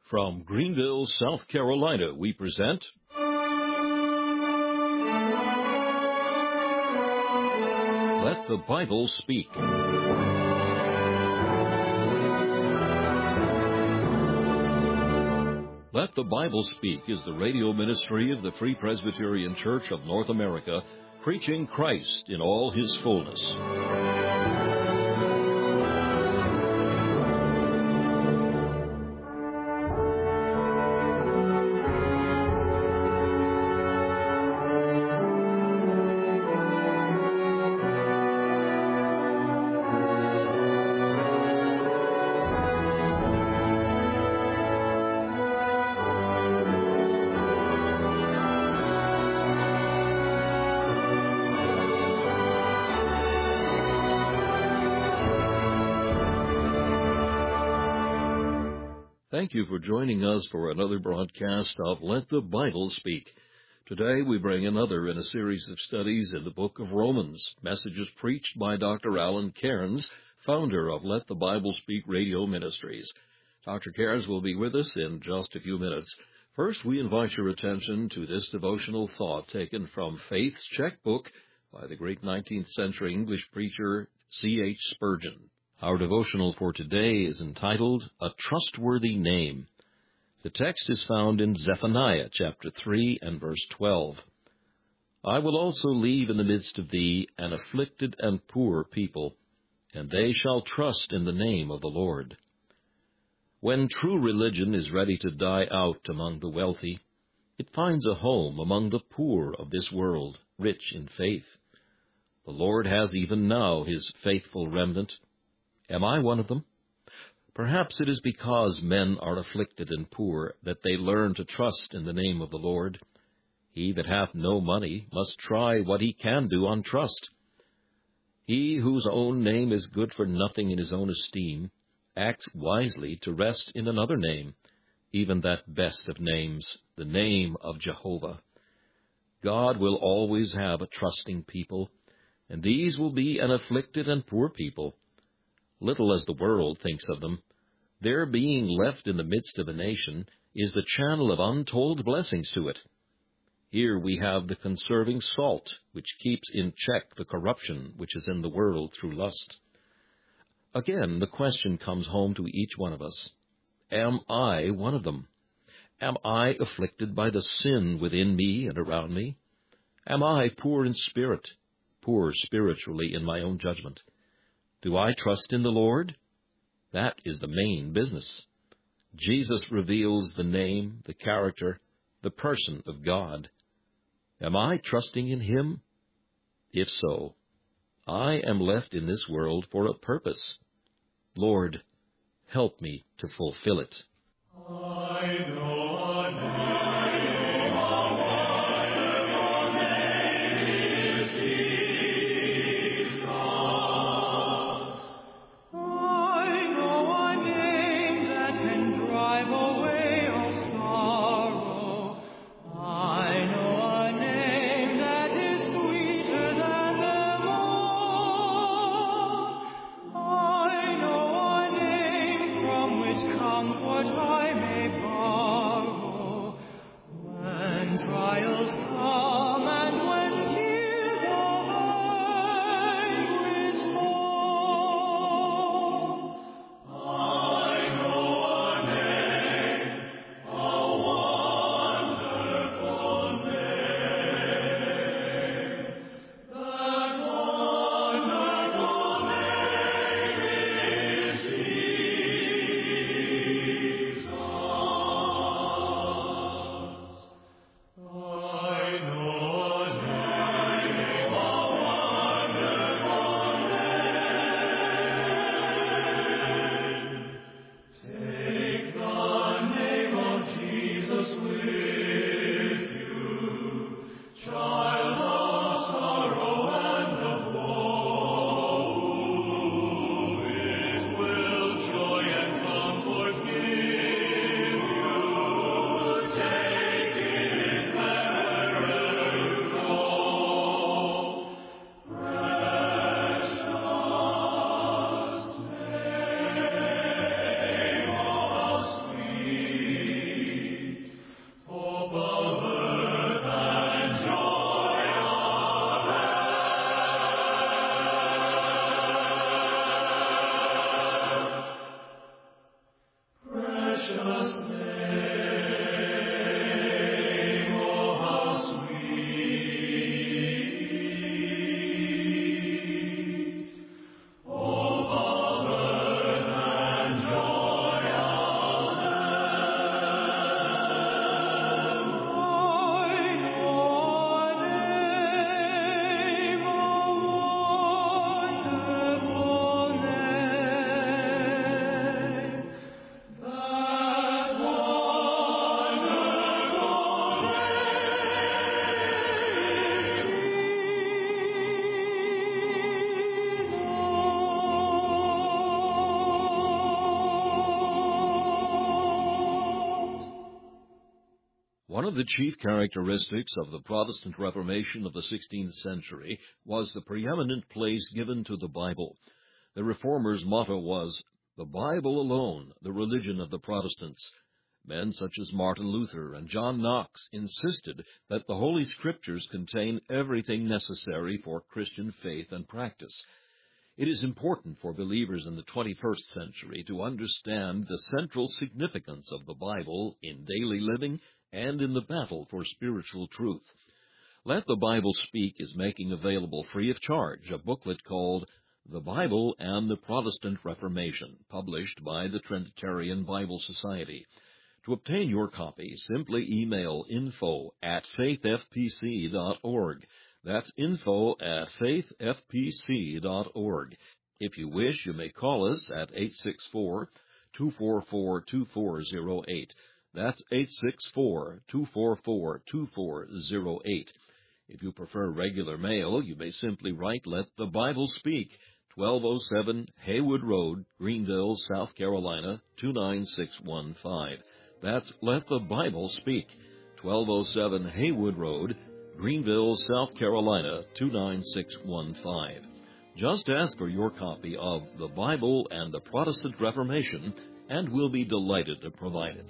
From Greenville, South Carolina, we present Let the Bible Speak. Let the Bible Speak is the radio ministry of the Free Presbyterian Church of North America, preaching Christ in all His fullness. Thank you for joining us for another broadcast of Let the Bible Speak. Today we bring another in a series of studies in the book of Romans, messages preached by Dr. Alan Cairns, founder of Let the Bible Speak Radio Ministries. Dr. Cairns will be with us in just a few minutes. First, we invite your attention to this devotional thought taken from Faith's Checkbook by the great 19th century English preacher C.H. Spurgeon. Our devotional for today is entitled, A Trustworthy Name. The text is found in Zephaniah chapter 3 and verse 12. I will also leave in the midst of thee an afflicted and poor people, and they shall trust in the name of the Lord. When true religion is ready to die out among the wealthy, it finds a home among the poor of this world, rich in faith. The Lord has even now His faithful remnant. Am I one of them? Perhaps it is because men are afflicted and poor that they learn to trust in the name of the Lord. He that hath no money must try what he can do on trust. He whose own name is good for nothing in his own esteem acts wisely to rest in another name, even that best of names, the name of Jehovah. God will always have a trusting people, and these will be an afflicted and poor people. Little as the world thinks of them, their being left in the midst of a nation is the channel of untold blessings to it. Here we have the conserving salt, which keeps in check the corruption which is in the world through lust. Again, the question comes home to each one of us. Am I one of them? Am I afflicted by the sin within me and around me? Am I poor in spirit, poor spiritually in my own judgment? Do I trust in the Lord? That is the main business. Jesus reveals the name, the character, the person of God. Am I trusting in Him? If so, I am left in this world for a purpose. Lord, help me to fulfill it. I know a name. Comfort I may find. One of the chief characteristics of the Protestant Reformation of the 16th century was the preeminent place given to the Bible. The Reformers' motto was, "The Bible alone, the religion of the Protestants." Men such as Martin Luther and John Knox insisted that the Holy Scriptures contain everything necessary for Christian faith and practice. It is important for believers in the 21st century to understand the central significance of the Bible in daily living and in the battle for spiritual truth. Let the Bible Speak is making available free of charge a booklet called The Bible and the Protestant Reformation, published by the Trinitarian Bible Society. To obtain your copy, simply email info@faithfpc.org. That's info@faithfpc.org. If you wish, you may call us at 864-244-2408. That's 864-244-2408. If you prefer regular mail, you may simply write Let the Bible Speak, 1207 Haywood Road, Greenville, South Carolina, 29615. That's Let the Bible Speak, 1207 Haywood Road, Greenville, South Carolina, 29615. Just ask for your copy of The Bible and the Protestant Reformation, and we'll be delighted to provide it.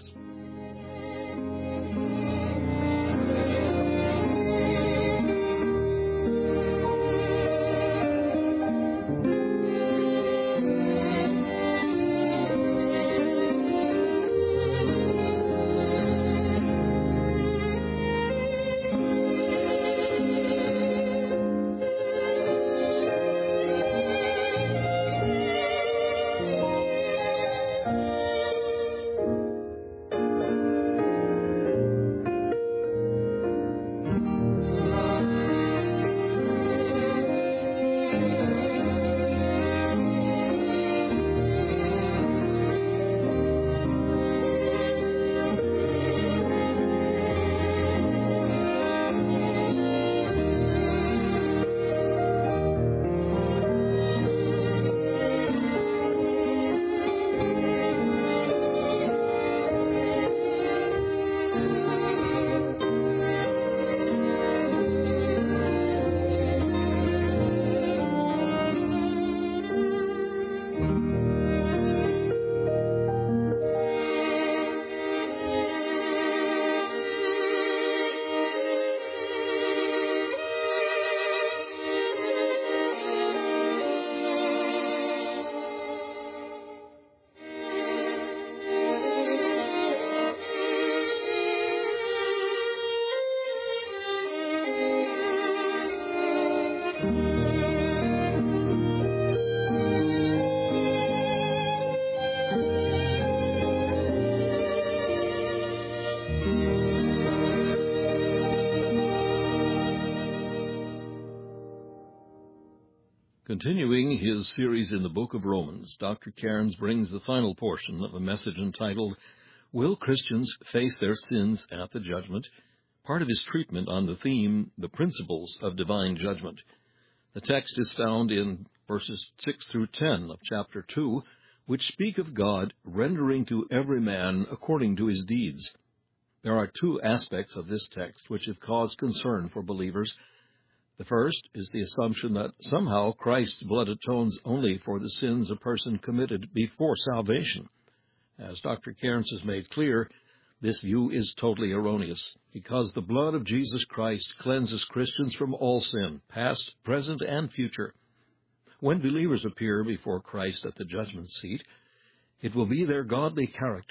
Continuing his series in the book of Romans, Dr. Cairns brings the final portion of a message entitled, Will Christians Face Their Sins at the Judgment? Part of his treatment on the theme, The Principles of Divine Judgment. The text is found in verses 6 through 10 of chapter 2, which speak of God rendering to every man according to his deeds. There are two aspects of this text which have caused concern for believers. The first is the assumption that somehow Christ's blood atones only for the sins a person committed before salvation. As Dr. Cairns has made clear, this view is totally erroneous, because the blood of Jesus Christ cleanses Christians from all sin, past, present, and future. When believers appear before Christ at the judgment seat, it will be their godly character,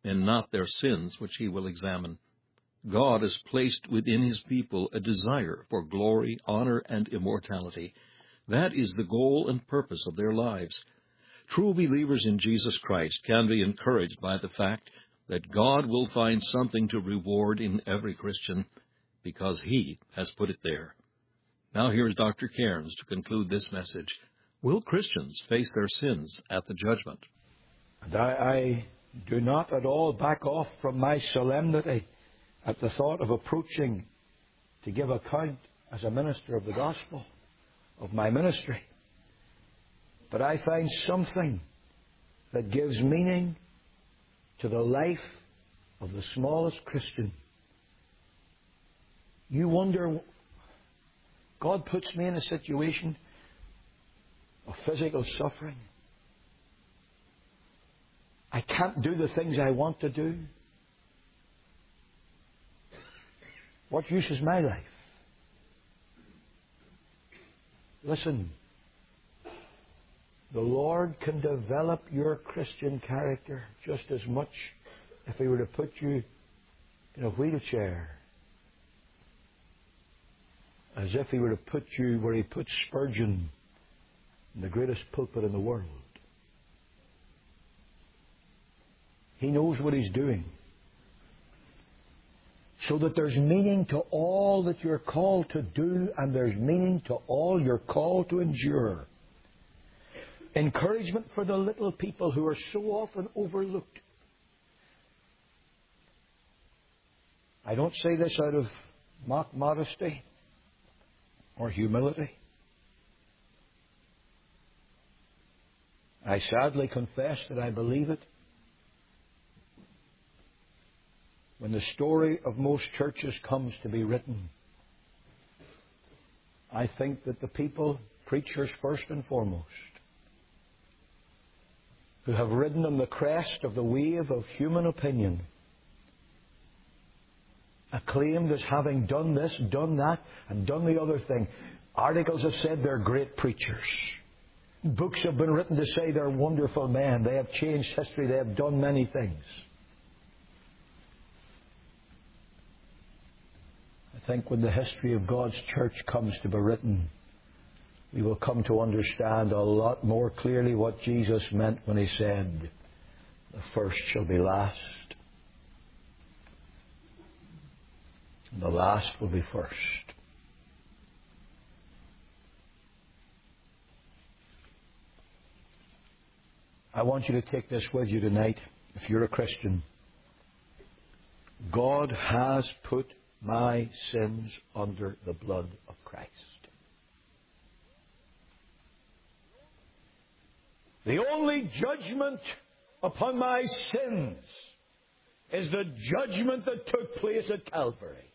and not their sins which he will examine. God has placed within his people a desire for glory, honor, and immortality. That is the goal and purpose of their lives. True believers in Jesus Christ can be encouraged by the fact that God will find something to reward in every Christian, because he has put it there. Now here is Dr. Cairns to conclude this message. Will Christians face their sins at the judgment? And I do not at all back off from my solemnity at the thought of approaching to give account as a minister of the gospel, of my ministry. But I find something that gives meaning to the life of the smallest Christian. You wonder, God puts me in a situation of physical suffering. I can't do the things I want to do. What use is my life? Listen, the Lord can develop your Christian character just as much if He were to put you in a wheelchair as if He were to put you where He put Spurgeon in the greatest pulpit in the world. He knows what He's doing, so that there's meaning to all that you're called to do, and there's meaning to all you're called to endure. Encouragement for the little people who are so often overlooked. I don't say this out of mock modesty or humility. I sadly confess that I believe it. When the story of most churches comes to be written, I think that the people, preachers first and foremost, who have ridden on the crest of the wave of human opinion, acclaimed as having done this, done that, and done the other thing. Articles have said they're great preachers. Books have been written to say they're wonderful men. They have changed history. They have done many things. I think when the history of God's church comes to be written, we will come to understand a lot more clearly what Jesus meant when He said, "The first shall be last, and the last will be first." I want you to take this with you tonight, if you're a Christian. God has put my sins under the blood of Christ. The only judgment upon my sins is the judgment that took place at Calvary.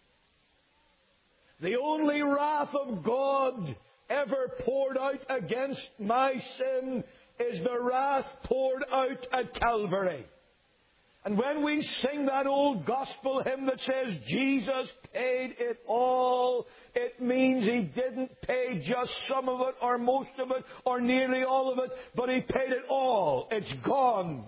The only wrath of God ever poured out against my sin is the wrath poured out at Calvary. And when we sing that old gospel hymn that says, Jesus paid it all, it means He didn't pay just some of it or most of it or nearly all of it, but He paid it all. It's gone.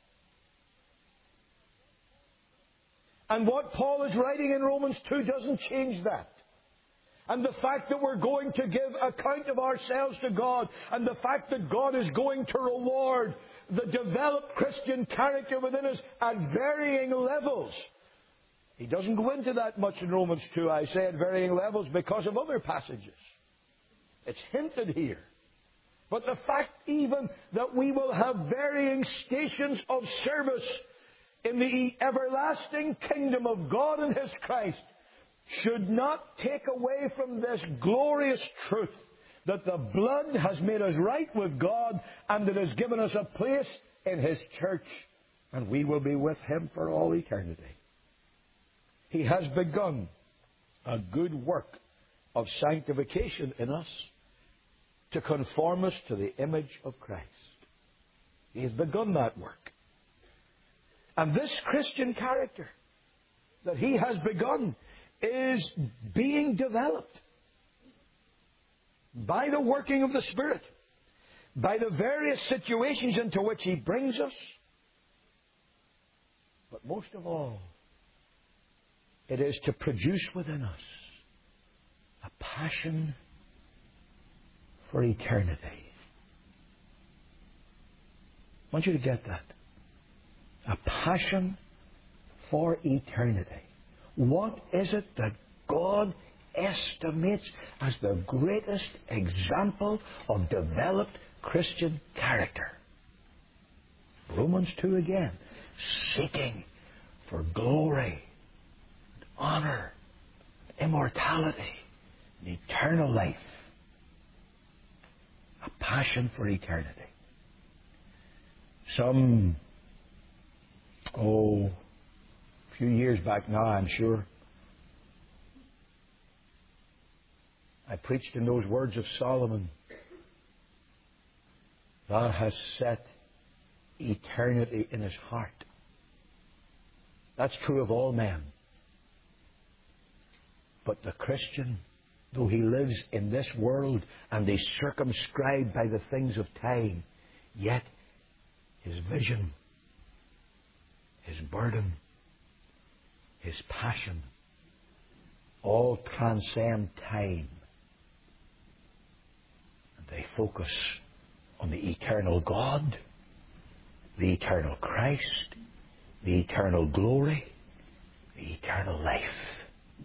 And what Paul is writing in Romans 2 doesn't change that. And the fact that we're going to give account of ourselves to God, and the fact that God is going to reward the developed Christian character within us at varying levels. He doesn't go into that much in Romans 2, I say, at varying levels because of other passages. It's hinted here. But the fact even that we will have varying stations of service in the everlasting kingdom of God and His Christ should not take away from this glorious truth that the blood has made us right with God and that has given us a place in His church, and we will be with Him for all eternity. He has begun a good work of sanctification in us to conform us to the image of Christ. He has begun that work. And this Christian character that He has begun is being developed by the working of the Spirit, by the various situations into which He brings us. But most of all, it is to produce within us a passion for eternity. I want you to get that. A passion for eternity. What is it that God estimates as the greatest example of developed Christian character? Romans 2 again. Seeking for glory, honor, immortality, and eternal life. A passion for eternity. Some, a few years back now, I'm sure, I preached in those words of Solomon, "Thou hast set eternity in his heart." That's true of all men. But the Christian, though he lives in this world and is circumscribed by the things of time, yet his vision, his burden, his passion all transcend time. And they focus on the eternal God, the eternal Christ, the eternal glory, the eternal life.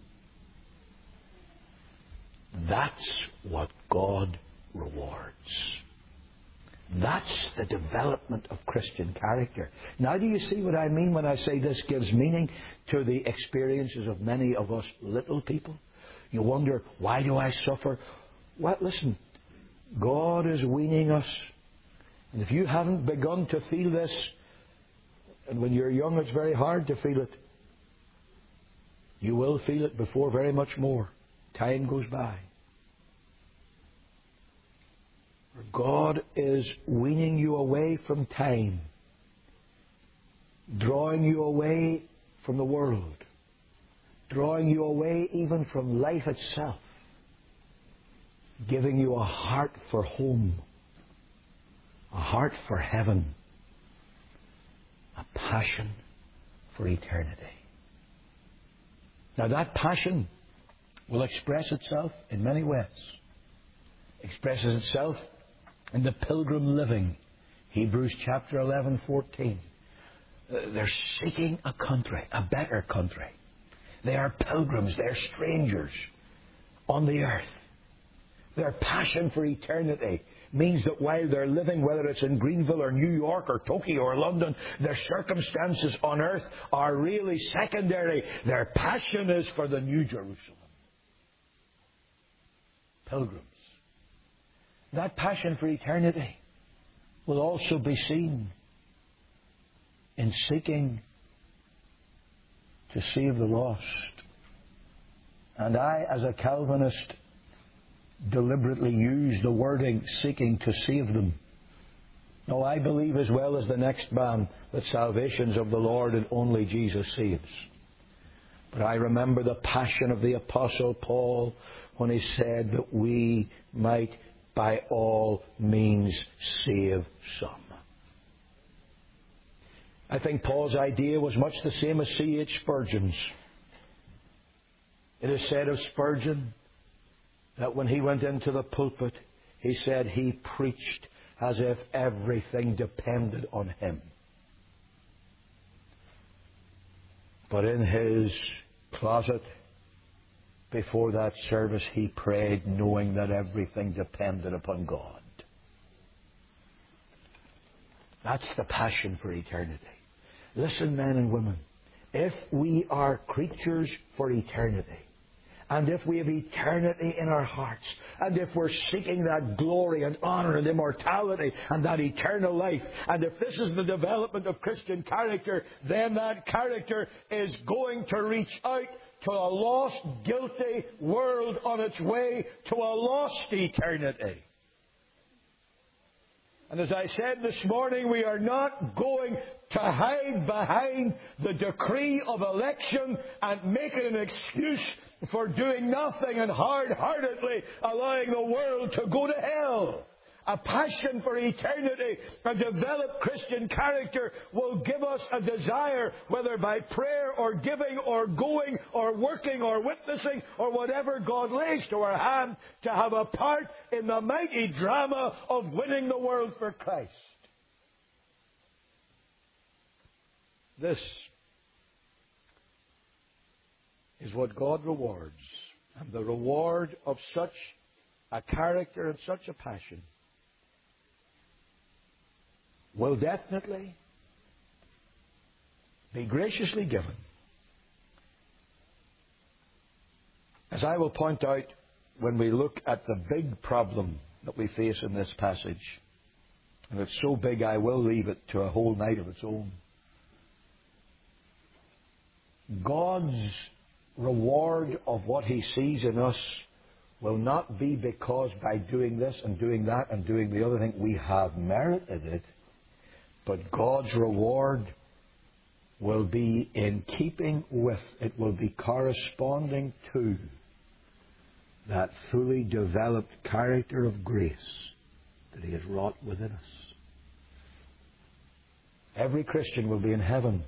That's what God rewards. That's the development of Christian character. Now, do you see what I mean when I say this gives meaning to the experiences of many of us little people? You wonder, why do I suffer? Well, listen, God is weaning us. And if you haven't begun to feel this, and when you're young it's very hard to feel it, you will feel it before very much more time goes by. God is weaning you away from time, drawing you away from the world, drawing you away even from life itself, giving you a heart for home, a heart for heaven, a passion for eternity. Now that passion will express itself in many ways. Expresses itself in the pilgrim living. Hebrews chapter 11:14. They're seeking a country, a better country. They are pilgrims, they're strangers on the earth. Their passion for eternity means that while they're living, whether it's in Greenville or New York or Tokyo or London, their circumstances on earth are really secondary. Their passion is for the New Jerusalem. Pilgrims. That passion for eternity will also be seen in seeking to save the lost. And I, as a Calvinist, deliberately use the wording seeking to save them. Now, I believe, as well as the next man, that salvation's of the Lord and only Jesus saves. But I remember the passion of the Apostle Paul when he said that we might by all means save some. I think Paul's idea was much the same as C.H. Spurgeon's. It is said of Spurgeon that when he went into the pulpit, he said he preached as if everything depended on him. But in his closet, before that service, he prayed knowing that everything depended upon God. That's the passion for eternity. Listen, men and women, if we are creatures for eternity, and if we have eternity in our hearts, and if we're seeking that glory and honor and immortality and that eternal life, and if this is the development of Christian character, then that character is going to reach out to a lost, guilty world on its way to a lost eternity. And as I said this morning, we are not going to hide behind the decree of election and make it an excuse for doing nothing and hard-heartedly allowing the world to go to hell. A passion for eternity, a developed Christian character will give us a desire, whether by prayer or giving or going or working or witnessing or whatever God lays to our hand, to have a part in the mighty drama of winning the world for Christ. This is what God rewards. And the reward of such a character and such a passion will definitely be graciously given. As I will point out when we look at the big problem that we face in this passage, and it's so big I will leave it to a whole night of its own. God's reward of what He sees in us will not be because by doing this and doing that and doing the other thing we have merited it, but God's reward will be in keeping with, it will be corresponding to that fully developed character of grace that He has wrought within us. Every Christian will be in heaven.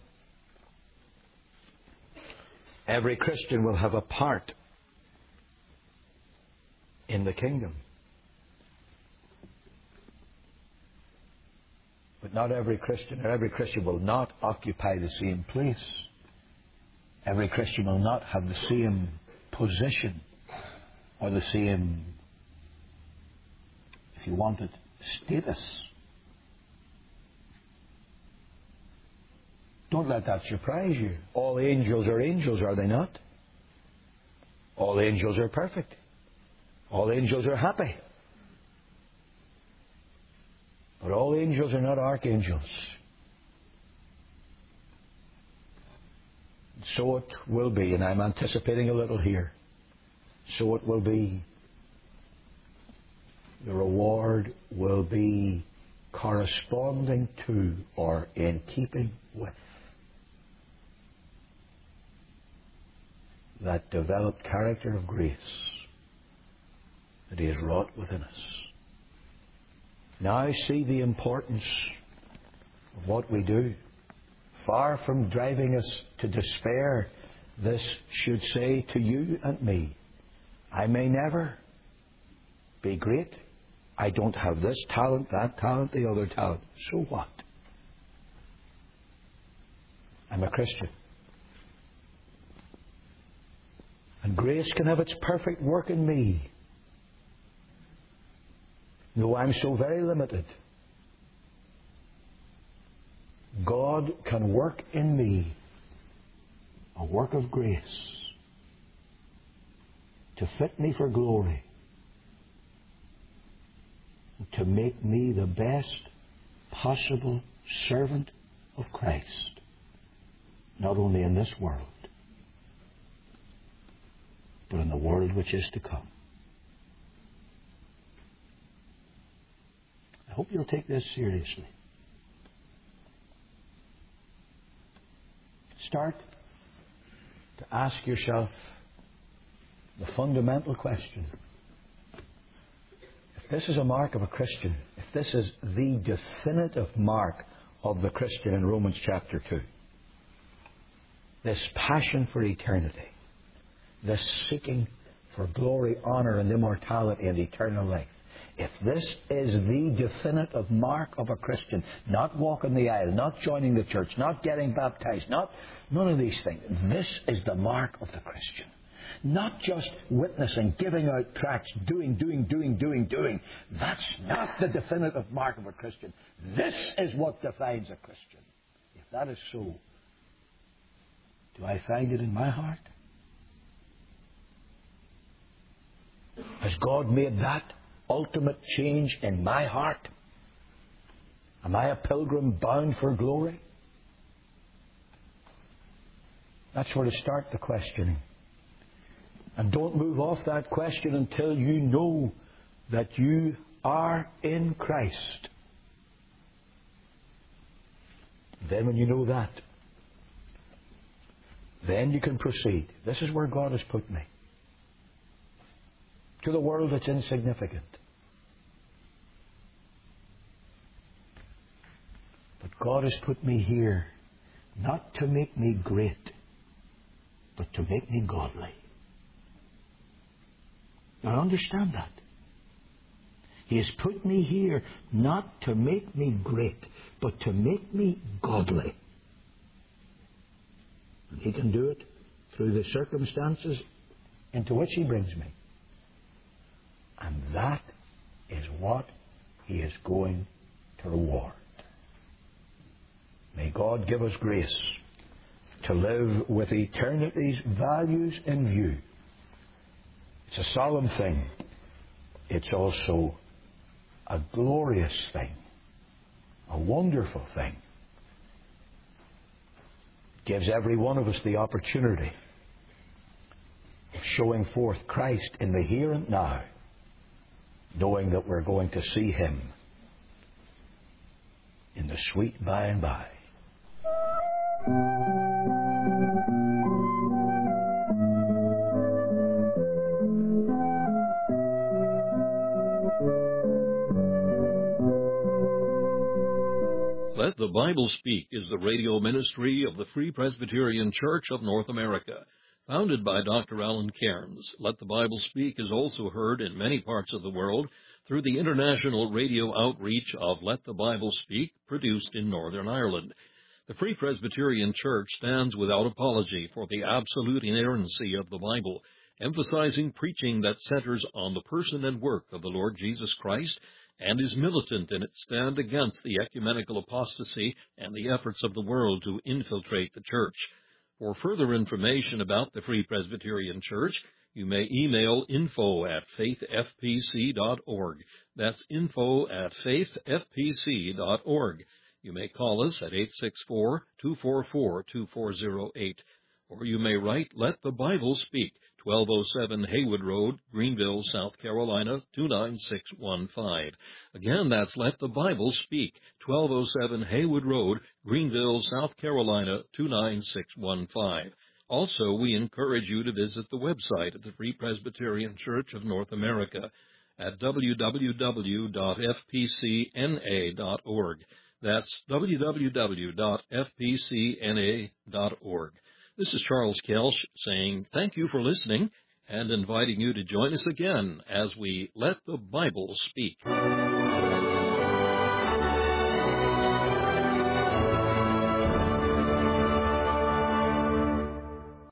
Every Christian will have a part in the kingdom. But not every Christian, or every Christian will not occupy the same place. Every Christian will not have the same position or the same, if you want it, status. Don't let that surprise you. All angels, are they not? All angels are perfect. All angels are happy. But all angels are not archangels. So it will be, and I'm anticipating a little here. So it will be. The reward will be corresponding to or in keeping with that developed character of grace that He has wrought within us. Now I see the importance of what we do. Far from driving us to despair, this should say to you and me, I may never be great. I don't have this talent, that talent, the other talent. So what? I'm a Christian. And grace can have its perfect work in me. Though I'm so very limited, God can work in me a work of grace to fit me for glory, to make me the best possible servant of Christ, not only in this world, but in the world which is to come. I hope you'll take this seriously. Start to ask yourself the fundamental question. If this is a mark of a Christian, if this is the definitive mark of the Christian in Romans chapter 2, this passion for eternity, this seeking for glory, honor, and immortality and eternal life, if this is the definitive mark of a Christian, not walking the aisle, not joining the church, not getting baptized, none of these things, this is the mark of the Christian. Not just witnessing, giving out tracts, doing. That's not the definitive mark of a Christian. This is what defines a Christian. If that is so, do I find it in my heart? Has God made that ultimate change in my heart? Am I a pilgrim bound for glory? That's where to start the questioning. And don't move off that question until you know that you are in Christ. Then when you know that, then you can proceed. This is where God has put me. To the world that's insignificant. God has put me here not to make me great, but to make me godly. Now understand that. He has put me here not to make me great, but to make me godly. And He can do it through the circumstances into which He brings me. And that is what He is going to reward. May God give us grace to live with eternity's values in view. It's a solemn thing. It's also a glorious thing, a wonderful thing. It gives every one of us the opportunity of showing forth Christ in the here and now, knowing that we're going to see Him in the sweet by and by. Let the Bible Speak is the radio ministry of the Free Presbyterian Church of North America. Founded by Dr. Alan Cairns, Let the Bible Speak is also heard in many parts of the world through the international radio outreach of Let the Bible Speak, produced in Northern Ireland. The Free Presbyterian Church stands without apology for the absolute inerrancy of the Bible, emphasizing preaching that centers on the person and work of the Lord Jesus Christ, and is militant in its stand against the ecumenical apostasy and the efforts of the world to infiltrate the church. For further information about the Free Presbyterian Church, you may email info@faithfpc.org. That's info@faithfpc.org. You may call us at 864-244-2408. Or you may write, Let the Bible Speak, 1207 Haywood Road, Greenville, South Carolina, 29615. Again, that's Let the Bible Speak, 1207 Haywood Road, Greenville, South Carolina, 29615. Also, we encourage you to visit the website of the Free Presbyterian Church of North America at www.fpcna.org. That's www.fpcna.org. This is Charles Kelsch saying thank you for listening and inviting you to join us again as we Let the Bible Speak.